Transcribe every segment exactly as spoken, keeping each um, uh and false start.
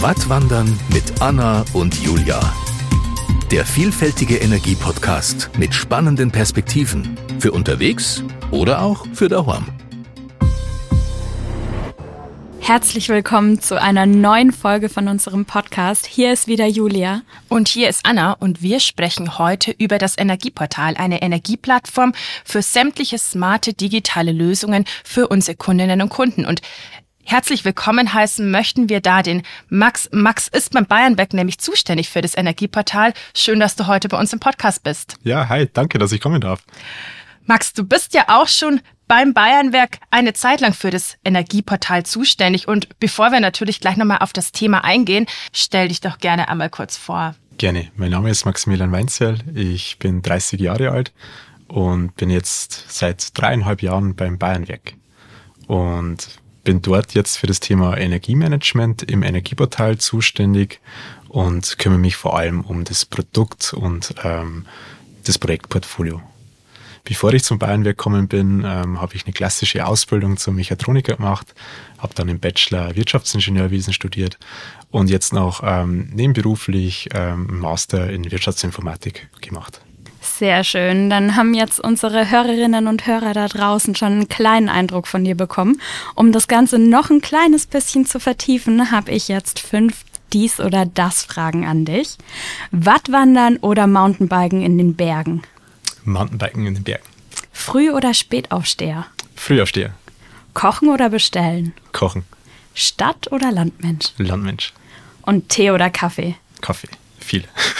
Wattwandern mit Anna und Julia. Der vielfältige Energie-Podcast mit spannenden Perspektiven. Für unterwegs oder auch für daheim. Herzlich willkommen zu einer neuen Folge von unserem Podcast. Hier ist wieder Julia. Und hier ist Anna und wir sprechen heute über das Energieportal, eine Energieplattform für sämtliche smarte digitale Lösungen für unsere Kundinnen und Kunden. Und herzlich willkommen heißen möchten wir da den Max. Max ist beim Bayernwerk nämlich zuständig für das Energieportal. Schön, dass du heute bei uns im Podcast bist. Ja, hi, danke, dass ich kommen darf. Max, du bist ja auch schon beim Bayernwerk eine Zeit lang für das Energieportal zuständig. Und bevor wir natürlich gleich nochmal auf das Thema eingehen, stell dich doch gerne einmal kurz vor. Gerne. Mein Name ist Maximilian Weinzierl. Ich bin dreißig Jahre alt und bin jetzt seit dreieinhalb Jahren beim Bayernwerk. Und bin dort jetzt für das Thema Energiemanagement im Energieportal zuständig und kümmere mich vor allem um das Produkt und ähm, das Projektportfolio. Bevor ich zum Bayernwerk gekommen bin, ähm, habe ich eine klassische Ausbildung zum Mechatroniker gemacht, habe dann im Bachelor Wirtschaftsingenieurwesen studiert und jetzt noch ähm, nebenberuflich ähm, einen Master in Wirtschaftsinformatik gemacht. Sehr schön. Dann haben jetzt unsere Hörerinnen und Hörer da draußen schon einen kleinen Eindruck von dir bekommen. Um das Ganze noch ein kleines bisschen zu vertiefen, habe ich jetzt fünf dies oder das Fragen an dich. Wattwandern oder Mountainbiken in den Bergen? Mountainbiken in den Bergen. Früh- oder Spätaufsteher? Frühaufsteher. Kochen oder bestellen? Kochen. Stadt- oder Landmensch? Landmensch. Und Tee oder Kaffee? Kaffee. Viel.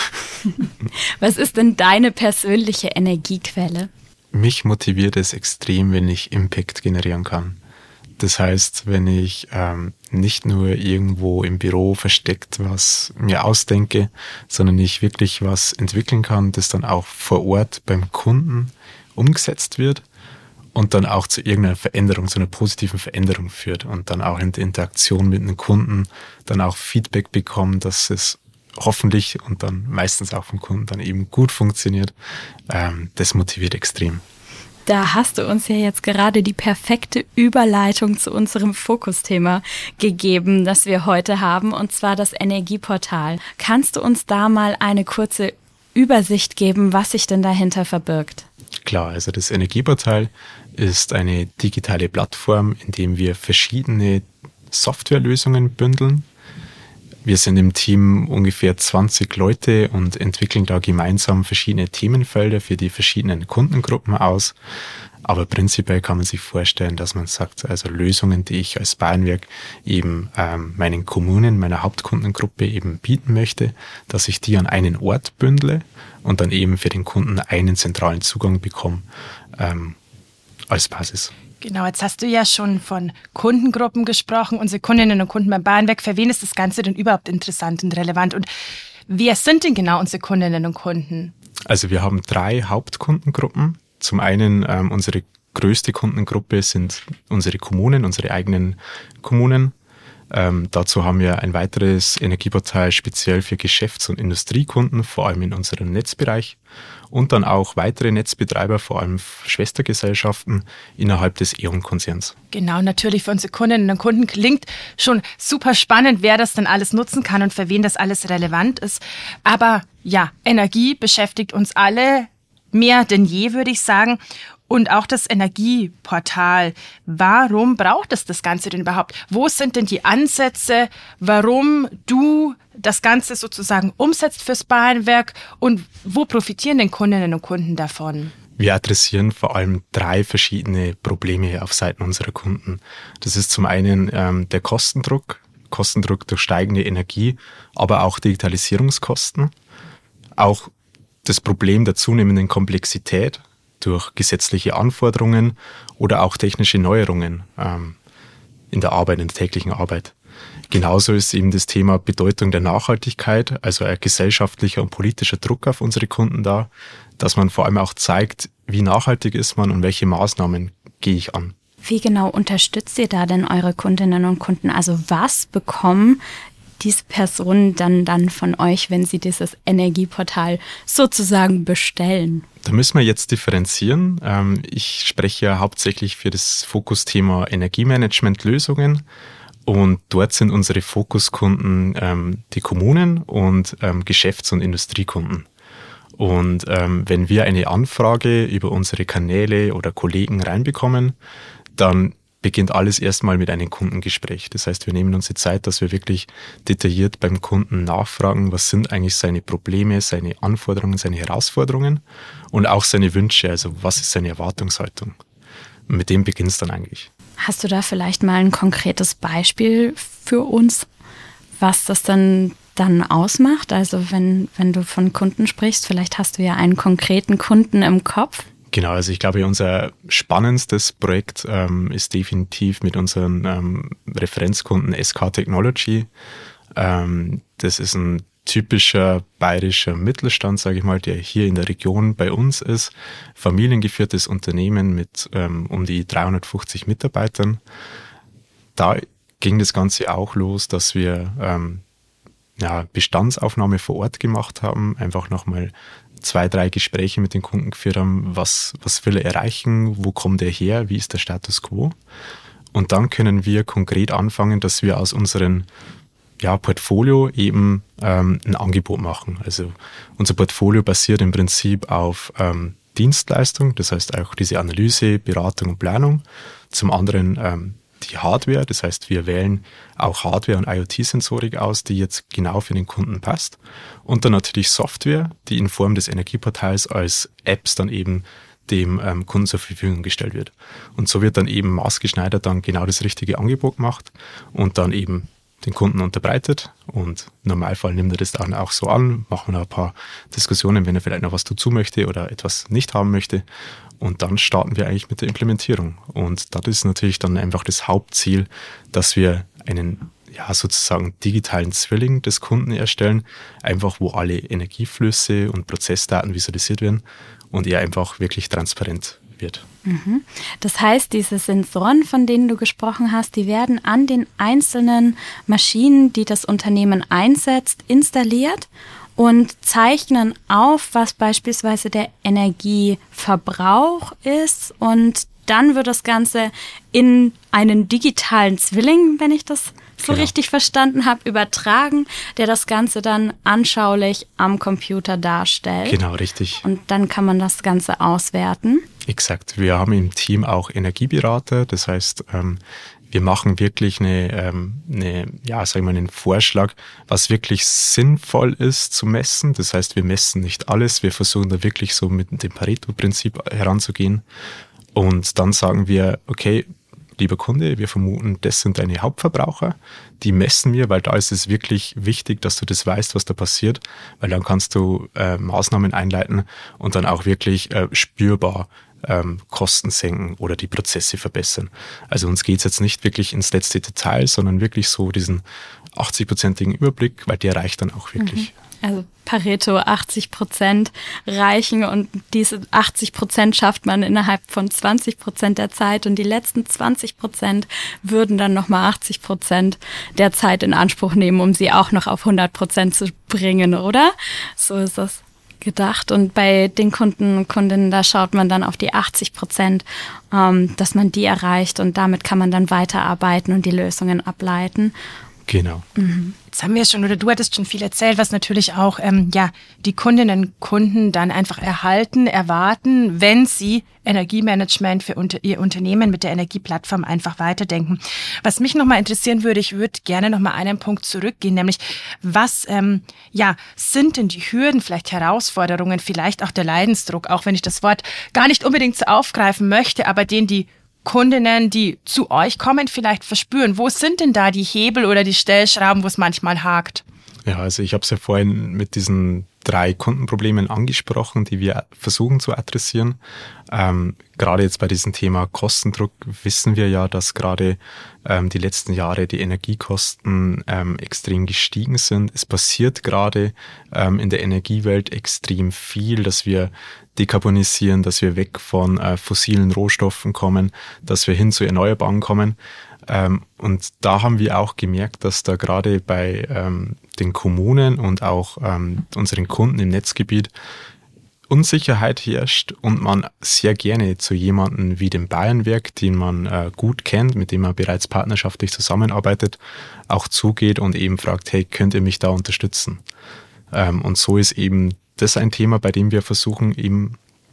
Was ist denn deine persönliche Energiequelle? Mich motiviert es extrem, wenn ich Impact generieren kann. Das heißt, wenn ich ähm, nicht nur irgendwo im Büro versteckt was mir ausdenke, sondern ich wirklich was entwickeln kann, das dann auch vor Ort beim Kunden umgesetzt wird und dann auch zu irgendeiner Veränderung, zu einer positiven Veränderung führt und dann auch in der Interaktion mit einem Kunden dann auch Feedback bekommen, dass es hoffentlich und dann meistens auch vom Kunden dann eben gut funktioniert. Ähm, das motiviert extrem. Da hast du uns ja jetzt gerade die perfekte Überleitung zu unserem Fokusthema gegeben, das wir heute haben, und zwar das Energieportal. Kannst du uns da mal eine kurze Übersicht geben, was sich denn dahinter verbirgt? Klar, also das Energieportal ist eine digitale Plattform, in dem wir verschiedene Softwarelösungen bündeln. Wir sind im Team ungefähr zwanzig Leute und entwickeln da gemeinsam verschiedene Themenfelder für die verschiedenen Kundengruppen aus. Aber prinzipiell kann man sich vorstellen, dass man sagt, also Lösungen, die ich als Bayernwerk eben ähm, meinen Kommunen, meiner Hauptkundengruppe eben bieten möchte, dass ich die an einen Ort bündle und dann eben für den Kunden einen zentralen Zugang bekomme ähm, als Basis. Genau, jetzt hast du ja schon von Kundengruppen gesprochen, unsere Kundinnen und Kunden beim Bayernwerk. Für wen ist das Ganze denn überhaupt interessant und relevant? Und wer sind denn genau unsere Kundinnen und Kunden? Also wir haben drei Hauptkundengruppen. Zum einen ähm, unsere größte Kundengruppe sind unsere Kommunen, unsere eigenen Kommunen. Ähm, dazu haben wir ein weiteres Energieportal speziell für Geschäfts- und Industriekunden, vor allem in unserem Netzbereich. Und dann auch weitere Netzbetreiber, vor allem Schwestergesellschaften innerhalb des E ON-Konzerns. Genau, natürlich für unsere Kundinnen und Kunden klingt schon super spannend, wer das denn alles nutzen kann und für wen das alles relevant ist. Aber ja, Energie beschäftigt uns alle mehr denn je, würde ich sagen. Und auch das Energieportal. Warum braucht es das Ganze denn überhaupt? Wo sind denn die Ansätze, warum du das Ganze sozusagen umsetzt fürs Bayernwerk und wo profitieren denn Kundinnen und Kunden davon? Wir adressieren vor allem drei verschiedene Probleme auf Seiten unserer Kunden. Das ist zum einen ähm, der Kostendruck, Kostendruck durch steigende Energie, aber auch Digitalisierungskosten. Auch das Problem der zunehmenden Komplexität durch gesetzliche Anforderungen oder auch technische Neuerungen ähm, in der Arbeit, in der täglichen Arbeit. Genauso ist eben das Thema Bedeutung der Nachhaltigkeit, also ein gesellschaftlicher und politischer Druck auf unsere Kunden da, dass man vor allem auch zeigt, wie nachhaltig ist man und welche Maßnahmen gehe ich an. Wie genau unterstützt ihr da denn eure Kundinnen und Kunden? Also was bekommen diese Personen dann, dann von euch, wenn sie dieses Energieportal sozusagen bestellen? Da müssen wir jetzt differenzieren. Ich spreche ja hauptsächlich für das Fokusthema Energiemanagement-Lösungen. Und dort sind unsere Fokuskunden ähm, die Kommunen und ähm, Geschäfts- und Industriekunden. Und ähm, wenn wir eine Anfrage über unsere Kanäle oder Kollegen reinbekommen, dann beginnt alles erstmal mit einem Kundengespräch. Das heißt, wir nehmen uns die Zeit, dass wir wirklich detailliert beim Kunden nachfragen, was sind eigentlich seine Probleme, seine Anforderungen, seine Herausforderungen und auch seine Wünsche, also was ist seine Erwartungshaltung. Und mit dem beginnt es dann eigentlich. Hast du da vielleicht mal ein konkretes Beispiel für uns, was das dann, dann ausmacht? Also wenn, wenn du von Kunden sprichst, vielleicht hast du ja einen konkreten Kunden im Kopf. Genau, also ich glaube, unser spannendstes Projekt ähm, ist definitiv mit unseren ähm, Referenzkunden S K Technology. Ähm, das ist ein typischer bayerischer Mittelstand, sage ich mal, der hier in der Region bei uns ist. Familiengeführtes Unternehmen mit ähm, um die dreihundertfünfzig Mitarbeitern. Da ging das Ganze auch los, dass wir ähm, ja, Bestandsaufnahme vor Ort gemacht haben, einfach nochmal zwei, drei Gespräche mit den Kunden geführt haben, was, was will er erreichen, wo kommt er her, wie ist der Status quo. Und dann können wir konkret anfangen, dass wir aus unserem ja, Portfolio eben ähm, ein Angebot machen. Also unser Portfolio basiert im Prinzip auf ähm, Dienstleistung, das heißt auch diese Analyse, Beratung und Planung. Zum anderen ähm, die Hardware, das heißt, wir wählen auch Hardware- und IoT-Sensorik aus, die jetzt genau für den Kunden passt. Und dann natürlich Software, die in Form des Energieportals als Apps dann eben dem ähm, Kunden zur Verfügung gestellt wird. Und so wird dann eben maßgeschneidert dann genau das richtige Angebot gemacht und dann eben den Kunden unterbreitet. Und im Normalfall nimmt er das dann auch so an, machen wir noch ein paar Diskussionen, wenn er vielleicht noch was dazu möchte oder etwas nicht haben möchte. Und dann starten wir eigentlich mit der Implementierung. Und das ist natürlich dann einfach das Hauptziel, dass wir einen ja sozusagen digitalen Zwilling des Kunden erstellen, einfach wo alle Energieflüsse und Prozessdaten visualisiert werden und er einfach wirklich transparent wird. Mhm. Das heißt, diese Sensoren, von denen du gesprochen hast, die werden an den einzelnen Maschinen, die das Unternehmen einsetzt, installiert und zeichnen auf, was beispielsweise der Energieverbrauch ist, und dann wird das Ganze in einen digitalen Zwilling, wenn ich das so genau. richtig verstanden habe, übertragen, der das Ganze dann anschaulich am Computer darstellt. Genau, richtig. Und dann kann man das Ganze auswerten. Exakt. Wir haben im Team auch Energieberater, das heißt, ähm, wir machen wirklich eine, ähm, eine, ja, sagen wir mal, einen Vorschlag, was wirklich sinnvoll ist zu messen. Das heißt, wir messen nicht alles. Wir versuchen da wirklich so mit dem Pareto-Prinzip heranzugehen. Und dann sagen wir, okay, lieber Kunde, wir vermuten, das sind deine Hauptverbraucher. Die messen wir, weil da ist es wirklich wichtig, dass du das weißt, was da passiert, weil dann kannst du äh, Maßnahmen einleiten und dann auch wirklich äh, spürbar ähm, Kosten senken oder die Prozesse verbessern. Also uns geht es jetzt nicht wirklich ins letzte Detail, sondern wirklich so diesen achtzig-prozentigen Überblick, weil der reicht dann auch wirklich. Mhm. Also Pareto, achtzig Prozent reichen, und diese achtzig Prozent schafft man innerhalb von zwanzig Prozent der Zeit, und die letzten zwanzig Prozent würden dann nochmal achtzig Prozent der Zeit in Anspruch nehmen, um sie auch noch auf hundert Prozent zu bringen, oder? So ist das gedacht. Und bei den Kunden und Kundinnen, da schaut man dann auf die achtzig Prozent, ähm, dass man die erreicht, und damit kann man dann weiterarbeiten und die Lösungen ableiten. Genau. Mhm. Jetzt haben wir schon, oder du hattest schon viel erzählt, was natürlich auch ähm, ja die Kundinnen und Kunden dann einfach erhalten, erwarten, wenn sie Energiemanagement für unter, ihr Unternehmen mit der Energieplattform einfach weiterdenken. Was mich nochmal interessieren würde, ich würde gerne nochmal einen Punkt zurückgehen, nämlich was ähm, ja sind denn die Hürden, vielleicht Herausforderungen, vielleicht auch der Leidensdruck, auch wenn ich das Wort gar nicht unbedingt so aufgreifen möchte, aber den die Kundinnen, die zu euch kommen, vielleicht verspüren. Wo sind denn da die Hebel oder die Stellschrauben, wo es manchmal hakt? Ja, also ich habe es ja vorhin mit diesen drei Kundenproblemen angesprochen, die wir versuchen zu adressieren. Ähm, gerade jetzt bei diesem Thema Kostendruck wissen wir ja, dass gerade ähm, die letzten Jahre die Energiekosten ähm, extrem gestiegen sind. Es passiert gerade ähm, in der Energiewelt extrem viel, dass wir dekarbonisieren, dass wir weg von äh, fossilen Rohstoffen kommen, dass wir hin zu Erneuerbaren kommen. Ähm, und da haben wir auch gemerkt, dass da gerade bei ähm, den Kommunen und auch ähm, unseren Kunden im Netzgebiet Unsicherheit herrscht und man sehr gerne zu jemandem wie dem Bayernwerk, den man äh, gut kennt, mit dem man bereits partnerschaftlich zusammenarbeitet, auch zugeht und eben fragt, hey, könnt ihr mich da unterstützen? Ähm, und so ist eben das ein Thema, bei dem wir versuchen eben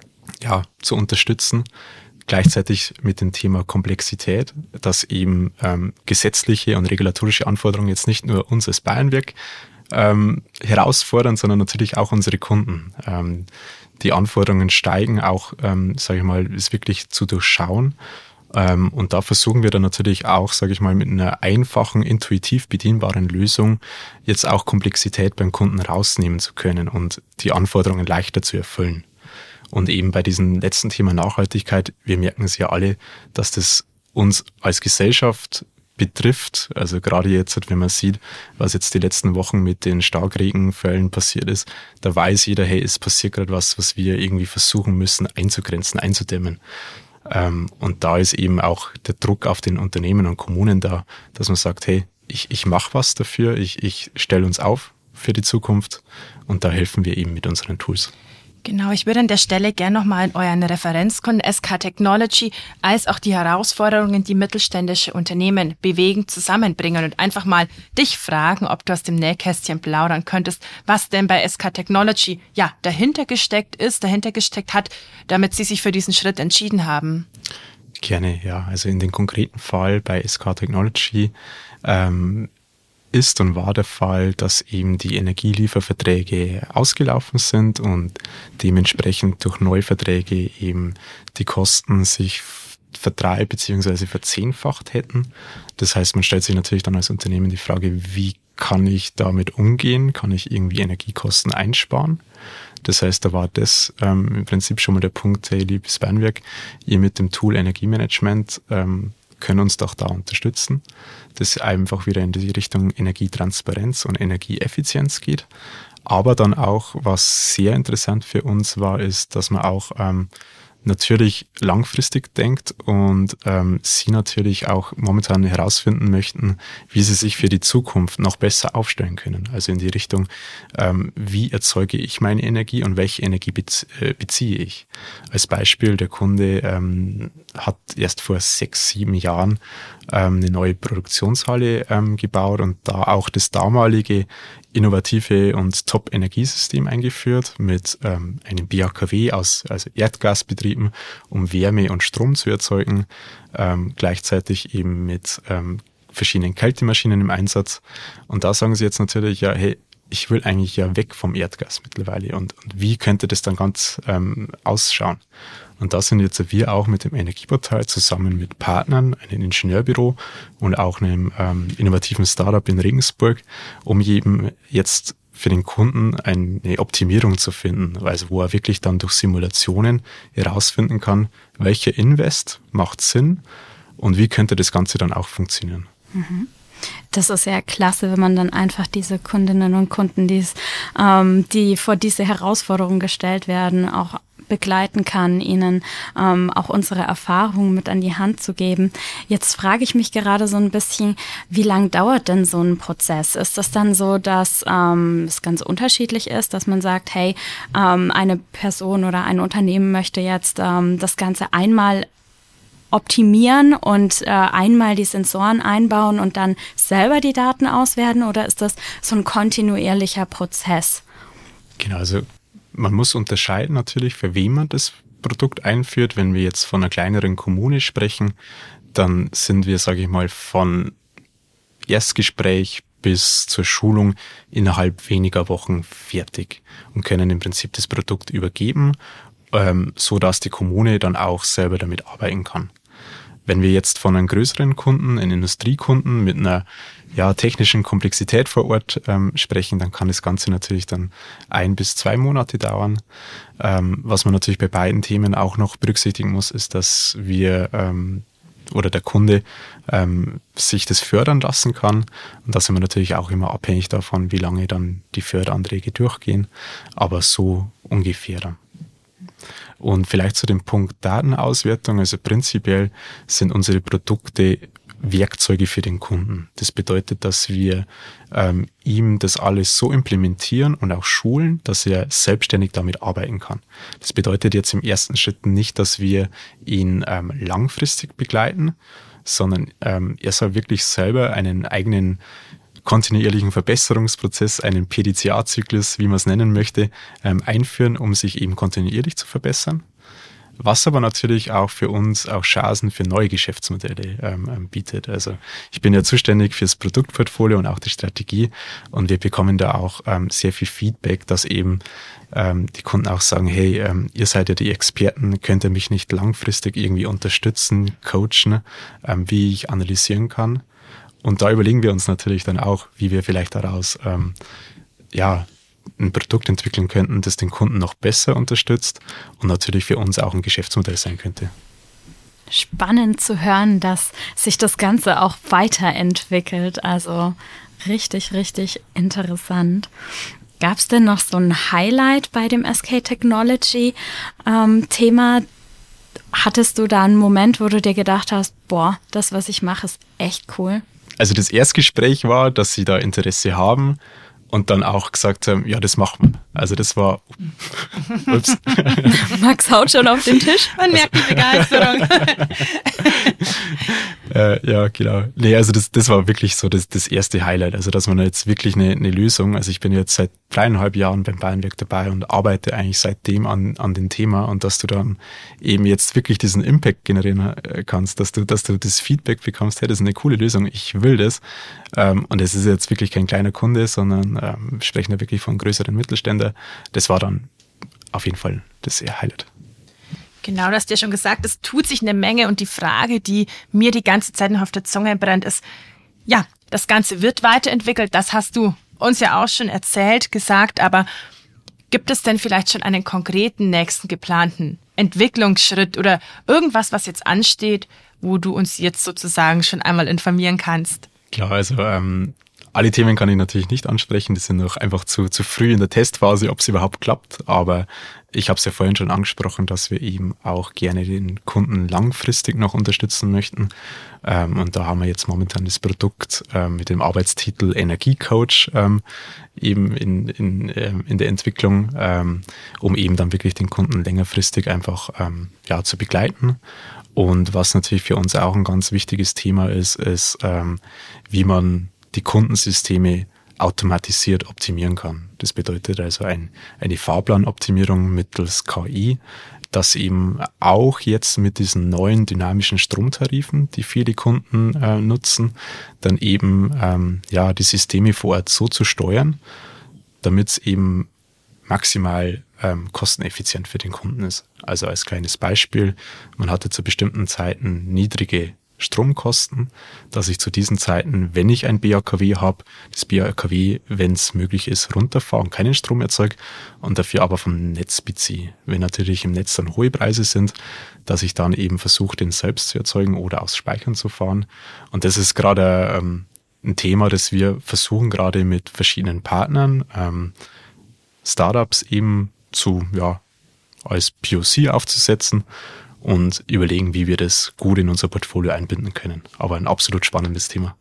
ja zu unterstützen, gleichzeitig mit dem Thema Komplexität, dass eben ähm, gesetzliche und regulatorische Anforderungen jetzt nicht nur uns als Bayernwerk ähm, herausfordern, sondern natürlich auch unsere Kunden. Ähm, die Anforderungen steigen, auch, ähm, sage ich mal, ist wirklich zu durchschauen. Ähm, und da versuchen wir dann natürlich auch, sage ich mal, mit einer einfachen, intuitiv bedienbaren Lösung jetzt auch Komplexität beim Kunden rausnehmen zu können und die Anforderungen leichter zu erfüllen. Und eben bei diesem letzten Thema Nachhaltigkeit, wir merken es ja alle, dass das uns als Gesellschaft betrifft. Also gerade jetzt, wenn man sieht, was jetzt die letzten Wochen mit den Starkregenfällen passiert ist, da weiß jeder, hey, es passiert gerade was, was wir irgendwie versuchen müssen einzugrenzen, einzudämmen. Ähm, und da ist eben auch der Druck auf den Unternehmen und Kommunen da, dass man sagt, hey, ich, ich mache was dafür, ich, ich stelle uns auf für die Zukunft und da helfen wir eben mit unseren Tools. Genau, ich würde an der Stelle gerne nochmal in euren Referenzkunden S K Technology als auch die Herausforderungen, die mittelständische Unternehmen bewegen, zusammenbringen und einfach mal dich fragen, ob du aus dem Nähkästchen plaudern könntest, was denn bei S K Technology ja dahinter gesteckt ist, dahinter gesteckt hat, damit sie sich für diesen Schritt entschieden haben. Gerne, ja. Also in dem konkreten Fall bei S K Technology ähm, ist und war der Fall, dass eben die Energielieferverträge ausgelaufen sind und dementsprechend durch Neuverträge eben die Kosten sich verdrei- bzw. verzehnfacht hätten. Das heißt, man stellt sich natürlich dann als Unternehmen die Frage, wie kann ich damit umgehen? Kann ich irgendwie Energiekosten einsparen? Das heißt, da war das ähm, im Prinzip schon mal der Punkt, hey, liebes Bayernwerk, ihr mit dem Tool Energiemanagement ähm, können uns doch da unterstützen, das einfach wieder in die Richtung Energietransparenz und Energieeffizienz geht. Aber dann auch, was sehr interessant für uns war, ist, dass man auch ähm, natürlich langfristig denkt und ähm, sie natürlich auch momentan herausfinden möchten, wie sie sich für die Zukunft noch besser aufstellen können. Also in die Richtung, ähm, wie erzeuge ich meine Energie und welche Energie bezie- äh, beziehe ich. Als Beispiel, der Kunde ähm, hat erst vor sechs, sieben Jahren ähm, eine neue Produktionshalle ähm, gebaut und da auch das damalige innovative und Top-Energiesystem eingeführt mit ähm, einem B A K W aus also Erdgasbetrieben, um Wärme und Strom zu erzeugen, ähm, gleichzeitig eben mit ähm, verschiedenen Kältemaschinen im Einsatz. Und da sagen sie jetzt natürlich, ja, hey, ich will eigentlich ja weg vom Erdgas mittlerweile und, und wie könnte das dann ganz ähm, ausschauen? Und da sind jetzt wir auch mit dem Energieportal zusammen mit Partnern, einem Ingenieurbüro und auch einem ähm, innovativen Startup in Regensburg, um eben jetzt für den Kunden eine Optimierung zu finden, also wo er wirklich dann durch Simulationen herausfinden kann, welcher Invest macht Sinn und wie könnte das Ganze dann auch funktionieren. Mhm. Das ist ja klasse, wenn man dann einfach diese Kundinnen und Kunden, die's, ähm, die vor diese Herausforderungen gestellt werden, auch begleiten kann, ihnen ähm, auch unsere Erfahrungen mit an die Hand zu geben. Jetzt frage ich mich gerade so ein bisschen, wie lang dauert denn so ein Prozess? Ist das dann so, dass ähm, es ganz unterschiedlich ist, dass man sagt, hey, ähm, eine Person oder ein Unternehmen möchte jetzt ähm, das Ganze einmal optimieren und äh, einmal die Sensoren einbauen und dann selber die Daten auswerten, oder ist das so ein kontinuierlicher Prozess? Genau, also man muss unterscheiden natürlich, für wen man das Produkt einführt. Wenn wir jetzt von einer kleineren Kommune sprechen, dann sind wir, sage ich mal, von Erstgespräch bis zur Schulung innerhalb weniger Wochen fertig und können im Prinzip das Produkt übergeben, ähm, so dass die Kommune dann auch selber damit arbeiten kann. Wenn wir jetzt von einem größeren Kunden, einem Industriekunden mit einer ja, technischen Komplexität vor Ort ähm, sprechen, dann kann das Ganze natürlich dann ein bis zwei Monate dauern. Ähm, was man natürlich bei beiden Themen auch noch berücksichtigen muss, ist, dass wir ähm, oder der Kunde ähm, sich das fördern lassen kann. Und da sind wir natürlich auch immer abhängig davon, wie lange dann die Förderanträge durchgehen, aber so ungefähr dann. Und vielleicht zu dem Punkt Datenauswertung, also prinzipiell sind unsere Produkte Werkzeuge für den Kunden. Das bedeutet, dass wir ähm, ihm das alles so implementieren und auch schulen, dass er selbstständig damit arbeiten kann. Das bedeutet jetzt im ersten Schritt nicht, dass wir ihn ähm, langfristig begleiten, sondern ähm, er soll wirklich selber einen eigenen kontinuierlichen Verbesserungsprozess, einen P D C A-Zyklus, wie man es nennen möchte, ähm, einführen, um sich eben kontinuierlich zu verbessern. Was aber natürlich auch für uns auch Chancen für neue Geschäftsmodelle ähm, bietet. Also ich bin ja zuständig fürs Produktportfolio und auch die Strategie und wir bekommen da auch ähm, sehr viel Feedback, dass eben ähm, die Kunden auch sagen, hey, ähm, ihr seid ja die Experten, könnt ihr mich nicht langfristig irgendwie unterstützen, coachen, ähm, wie ich analysieren kann. Und da überlegen wir uns natürlich dann auch, wie wir vielleicht daraus ähm, ja ein Produkt entwickeln könnten, das den Kunden noch besser unterstützt und natürlich für uns auch ein Geschäftsmodell sein könnte. Spannend zu hören, dass sich das Ganze auch weiterentwickelt. Also richtig, richtig interessant. Gab es denn noch so ein Highlight bei dem S K Technology ähm, Thema? Hattest du da einen Moment, wo du dir gedacht hast, boah, das, was ich mache, ist echt cool? Also das Erstgespräch war, dass sie da Interesse haben. Und dann auch gesagt haben, ja, das machen wir. Also das war... Ups. Max haut schon auf den Tisch. Man merkt die Begeisterung. äh, ja, genau. Nee, also das, das war wirklich so das, das erste Highlight. Also dass man jetzt wirklich eine, eine Lösung... Also ich bin jetzt seit dreieinhalb Jahren beim Bayernwerk dabei und arbeite eigentlich seitdem an, an dem Thema. Und dass du dann eben jetzt wirklich diesen Impact generieren kannst, dass du, dass du das Feedback bekommst, hey, das ist eine coole Lösung, ich will das. Ähm, und es ist jetzt wirklich kein kleiner Kunde, sondern ähm, wir sprechen da wirklich von größeren Mittelständern. Das war dann auf jeden Fall das Highlight. Genau, du hast ja schon gesagt, es tut sich eine Menge und die Frage, die mir die ganze Zeit noch auf der Zunge brennt, ist, ja, das Ganze wird weiterentwickelt, das hast du uns ja auch schon erzählt, gesagt, aber gibt es denn vielleicht schon einen konkreten nächsten geplanten Entwicklungsschritt oder irgendwas, was jetzt ansteht, wo du uns jetzt sozusagen schon einmal informieren kannst? Klar, also ähm, alle Themen kann ich natürlich nicht ansprechen, die sind noch einfach zu, zu früh in der Testphase, ob es überhaupt klappt, aber ich habe es ja vorhin schon angesprochen, dass wir eben auch gerne den Kunden langfristig noch unterstützen möchten ähm, und da haben wir jetzt momentan das Produkt ähm, mit dem Arbeitstitel Energiecoach ähm, eben in, in, ähm, in der Entwicklung, ähm, um eben dann wirklich den Kunden längerfristig einfach ähm, ja, zu begleiten. Und was natürlich für uns auch ein ganz wichtiges Thema ist, ist, ähm, wie man die Kundensysteme automatisiert optimieren kann. Das bedeutet also ein, eine Fahrplanoptimierung mittels K I, dass eben auch jetzt mit diesen neuen dynamischen Stromtarifen, die viele Kunden äh, nutzen, dann eben ähm, ja die Systeme vor Ort so zu steuern, damit es eben maximal ähm, kosteneffizient für den Kunden ist. Also als kleines Beispiel, man hatte zu bestimmten Zeiten niedrige Stromkosten, dass ich zu diesen Zeiten, wenn ich ein B A K W habe, das B A K W, wenn es möglich ist, runterfahre und keinen Strom erzeuge und dafür aber vom Netz beziehe. Wenn natürlich im Netz dann hohe Preise sind, dass ich dann eben versuche, den selbst zu erzeugen oder aus Speichern zu fahren. Und das ist gerade ähm, ein Thema, das wir versuchen gerade mit verschiedenen Partnern, ähm, Startups eben zu, ja, als P O C aufzusetzen und überlegen, wie wir das gut in unser Portfolio einbinden können. Aber ein absolut spannendes Thema.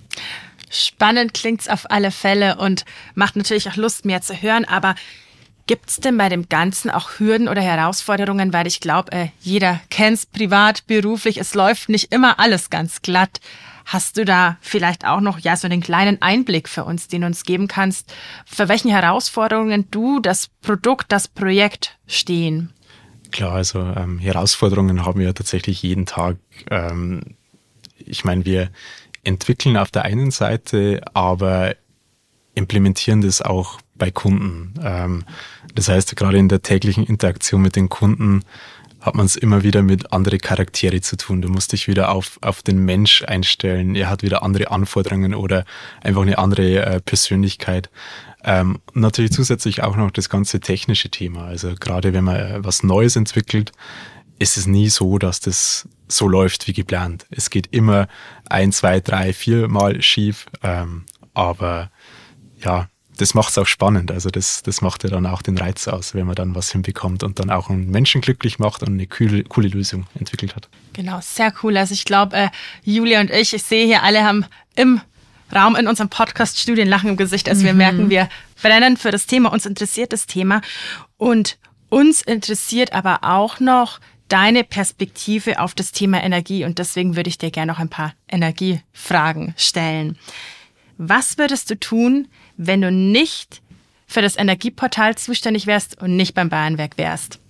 Spannend klingt's auf alle Fälle und macht natürlich auch Lust, mehr zu hören. Aber gibt's denn bei dem Ganzen auch Hürden oder Herausforderungen? Weil ich glaube, äh, jeder kennt's privat, beruflich. Es läuft nicht immer alles ganz glatt. Hast du da vielleicht auch noch ja so einen kleinen Einblick für uns, den du uns geben kannst, für welchen Herausforderungen du, das Produkt, das Projekt stehen? Klar, also ähm, Herausforderungen haben wir tatsächlich jeden Tag. Ähm, ich meine, wir entwickeln auf der einen Seite, aber implementieren das auch bei Kunden. Ähm, das heißt, gerade in der täglichen Interaktion mit den Kunden hat man es immer wieder mit anderen Charaktere zu tun. Du musst dich wieder auf, auf den Mensch einstellen. Er hat wieder andere Anforderungen oder einfach eine andere äh, Persönlichkeit. Ähm, natürlich zusätzlich auch noch das ganze technische Thema. Also gerade wenn man äh, was Neues entwickelt, ist es nie so, dass das so läuft wie geplant. Es geht immer ein, zwei, drei, vier Mal schief. Ähm, aber ja, das macht es auch spannend. Also das, das macht ja dann auch den Reiz aus, wenn man dann was hinbekommt und dann auch einen Menschen glücklich macht und eine coole, coole Lösung entwickelt hat. Genau, sehr cool. Also ich glaube, äh, Julia und ich, ich sehe hier, alle haben im Raum in unserem Podcast-Studio ein Lachen im Gesicht, als wir mhm. merken, wir brennen für das Thema, uns interessiert das Thema. Und uns interessiert aber auch noch deine Perspektive auf das Thema Energie. Und deswegen würde ich dir gerne noch ein paar Energiefragen stellen. Was würdest du tun, wenn du nicht für das Energieportal zuständig wärst und nicht beim Bayernwerk wärst?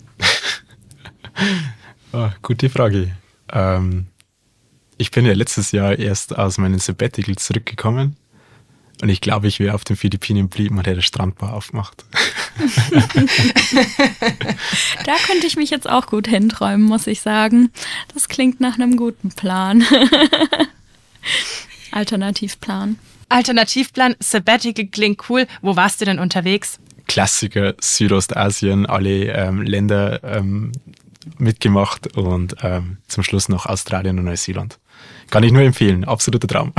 Oh, gute Frage. Ähm, ich bin ja letztes Jahr erst aus meinem Sabbatical zurückgekommen und ich glaube, ich wäre auf den Philippinen geblieben und hätte eine Strandbar aufgemacht. Da könnte ich mich jetzt auch gut hinträumen, muss ich sagen. Das klingt nach einem guten Plan. Alternativplan. Alternativplan, Sabbatical klingt cool. Wo warst du denn unterwegs? Klassiker, Südostasien, alle ähm, Länder ähm, mitgemacht und ähm, zum Schluss noch Australien und Neuseeland. Kann ich nur empfehlen, absoluter Traum.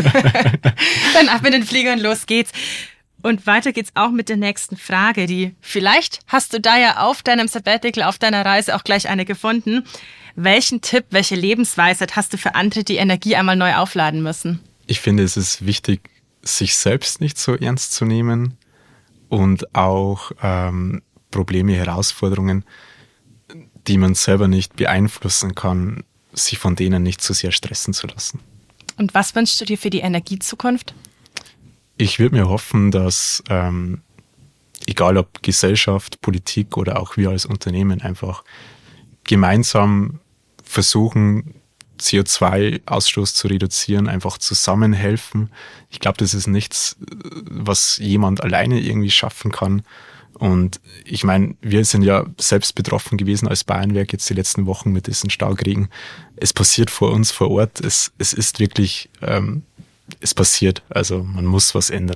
Dann ab mit den Fliegern, los geht's. Und weiter geht's auch mit der nächsten Frage, die vielleicht hast du da ja auf deinem Sabbatical, auf deiner Reise auch gleich eine gefunden. Welchen Tipp, welche Lebensweisheit hast du für andere, die Energie einmal neu aufladen müssen? Ich finde, es ist wichtig, sich selbst nicht so ernst zu nehmen und auch ähm, Probleme, Herausforderungen, die man selber nicht beeinflussen kann, sich von denen nicht zu sehr stressen zu lassen. Und was wünschst du dir für die Energiezukunft? Ich würde mir hoffen, dass ähm, egal ob Gesellschaft, Politik oder auch wir als Unternehmen einfach gemeinsam versuchen, C O zwei Ausstoß zu reduzieren, einfach zusammenhelfen. Ich glaube, das ist nichts, was jemand alleine irgendwie schaffen kann. Und ich meine, wir sind ja selbst betroffen gewesen als Bayernwerk jetzt die letzten Wochen mit diesen Starkregen. Es passiert vor uns vor Ort. Es, es ist wirklich, ähm, es passiert. Also man muss was ändern.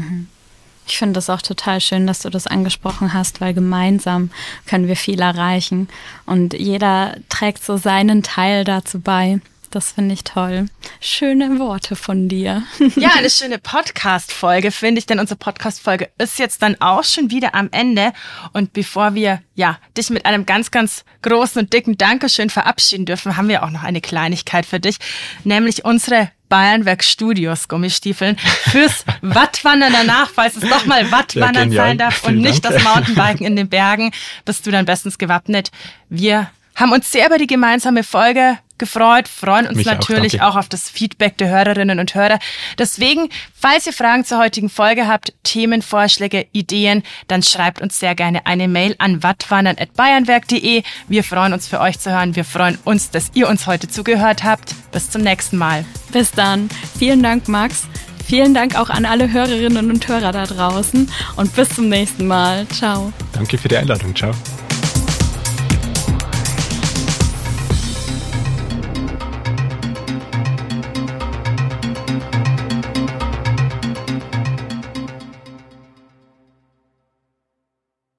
Ich finde es auch total schön, dass du das angesprochen hast, weil gemeinsam können wir viel erreichen und jeder trägt so seinen Teil dazu bei. Das finde ich toll. Schöne Worte von dir. Ja, eine schöne Podcast-Folge, finde ich, denn unsere Podcast-Folge ist jetzt dann auch schon wieder am Ende. Und bevor wir ja dich mit einem ganz, ganz großen und dicken Dankeschön verabschieden dürfen, haben wir auch noch eine Kleinigkeit für dich, nämlich unsere Bayernwerk Studios Gummistiefeln fürs Wattwandern danach, falls es doch mal Wattwandern ja, sein darf und nicht Dank. Das Mountainbiken in den Bergen, bist du dann bestens gewappnet. Wir haben uns sehr über die gemeinsame Folge gefreut, freuen uns Mich natürlich auch, auch auf das Feedback der Hörerinnen und Hörer. Deswegen, falls ihr Fragen zur heutigen Folge habt, Themenvorschläge, Ideen, dann schreibt uns sehr gerne eine Mail an wattwandern at bayernwerk punkt de. Wir freuen uns, für euch zu hören. Wir freuen uns, dass ihr uns heute zugehört habt. Bis zum nächsten Mal. Bis dann. Vielen Dank, Max. Vielen Dank auch an alle Hörerinnen und Hörer da draußen und bis zum nächsten Mal. Ciao. Danke für die Einladung. Ciao.